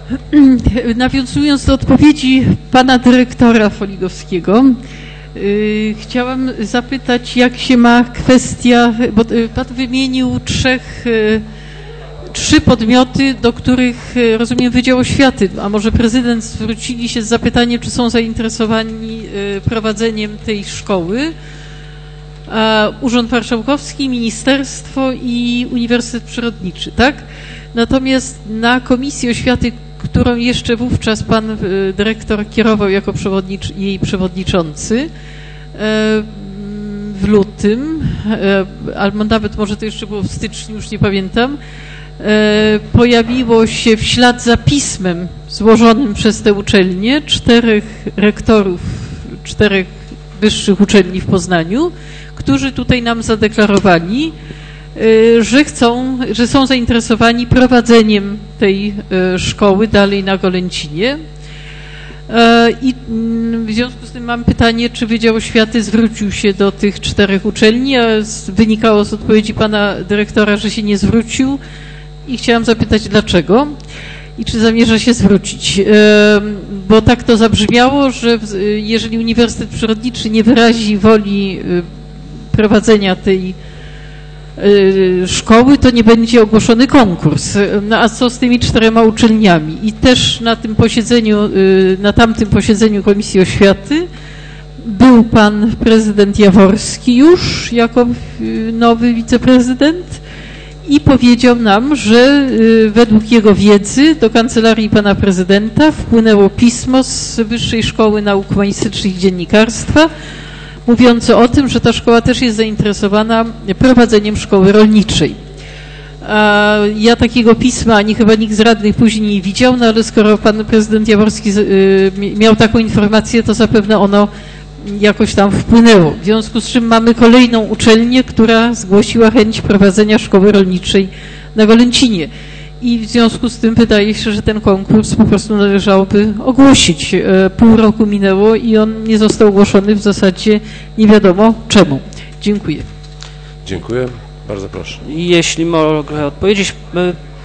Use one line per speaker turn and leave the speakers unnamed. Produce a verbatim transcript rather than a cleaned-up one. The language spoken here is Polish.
Nawiązując do odpowiedzi pana dyrektora Foligowskiego, yy, chciałam zapytać, jak się ma kwestia, bo pan wymienił trzech, yy, trzy podmioty, do których, yy, rozumiem, Wydział Oświaty, a może prezydent, zwrócili się z zapytaniem, czy są zainteresowani yy, prowadzeniem tej szkoły. Urząd Marszałkowski, Ministerstwo i Uniwersytet Przyrodniczy, tak? Natomiast na Komisji Oświaty, którą jeszcze wówczas pan dyrektor kierował jako przewodnicz- jej przewodniczący w lutym, albo nawet może to jeszcze było w styczniu, już nie pamiętam, pojawiło się w ślad za pismem złożonym przez te uczelnie czterech rektorów, czterech wyższych uczelni w Poznaniu, którzy tutaj nam zadeklarowali, że chcą, że są zainteresowani prowadzeniem tej szkoły dalej na Golęcinie. I w związku z tym mam pytanie, czy Wydział Oświaty zwrócił się do tych czterech uczelni, a wynikało z odpowiedzi pana dyrektora, że się nie zwrócił i chciałam zapytać, dlaczego i czy zamierza się zwrócić. Bo tak to zabrzmiało, że jeżeli Uniwersytet Przyrodniczy nie wyrazi woli prowadzenia tej szkoły, to nie będzie ogłoszony konkurs. No a co z tymi czterema uczelniami? I też na tym posiedzeniu, na tamtym posiedzeniu Komisji Oświaty był pan prezydent Jaworski już jako nowy wiceprezydent i powiedział nam, że według jego wiedzy do kancelarii pana prezydenta wpłynęło pismo z Wyższej Szkoły Nauk Humanistycznych i Dziennikarstwa mówiące o tym, że ta szkoła też jest zainteresowana prowadzeniem szkoły rolniczej. A ja takiego pisma ani chyba nikt z radnych później nie widział, no ale skoro pan prezydent Jaworski miał taką informację, to zapewne ono jakoś tam wpłynęło. W związku z czym mamy kolejną uczelnię, która zgłosiła chęć prowadzenia szkoły rolniczej na Golęcinie. I w związku z tym wydaje się, że ten konkurs po prostu należałoby ogłosić. Pół roku minęło i on nie został ogłoszony w zasadzie nie wiadomo czemu. Dziękuję.
Dziękuję. Bardzo proszę.
Jeśli mogę odpowiedzieć,